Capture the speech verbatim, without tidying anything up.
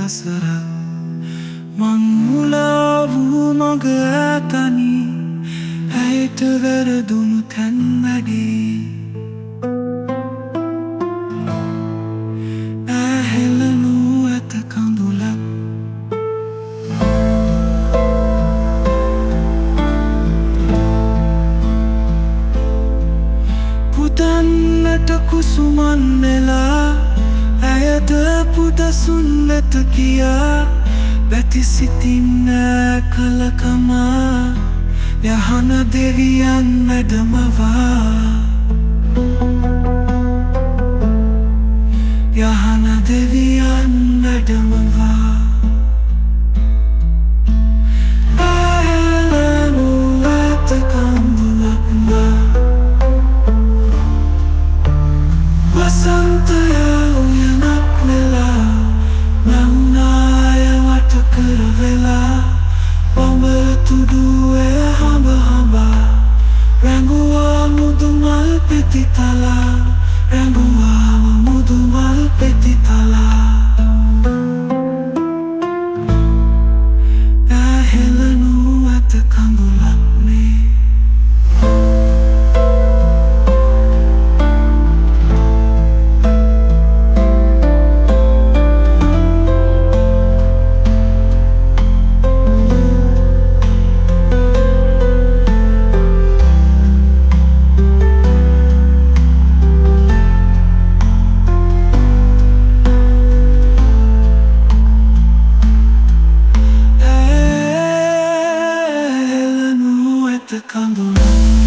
වසර මං මුලා වූ මග ඇතනි ඇයට වැරදුණු තැන් වැඩි ඇහෙලනු ඇත කඳුලක් පුදන්නට කුසුමන් නෙලා ඇයට පුදසුන් වෙත කියා බැති සිතින් ඈ කලකමා යහන දෙවියන් මැඩමවා යහන දෙවියන් මැඩමවා ඇහෙලනු ඇත කඳුලක්ම වසන්තය උයනක් නෙලා මැවුනාය වට කරවෙලා ඔබ තුඩුවේ හඹ හඹා රැඟුවා මුදුමල් පෙති තලා රැඟුවාම මුදුමල් පෙති තලා ඇහෙලනු ඇත කඳුලක් මේ Candle